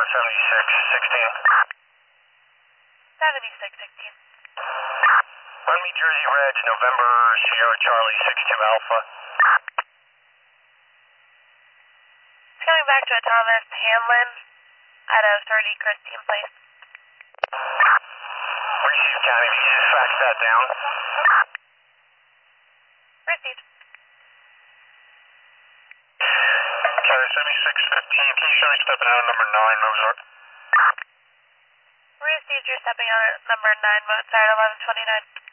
7616. 7616. Run me Jersey Reg, November Sierra Charlie 62 Alpha. It's coming back to a Thomas Hanlon at a 30 Christine Place. Received, County. If you just fax that down. Received. County 7615. Can you show me stepping out of number 9, Mozart? Received, you're stepping out at number 9 Mozart, 1129.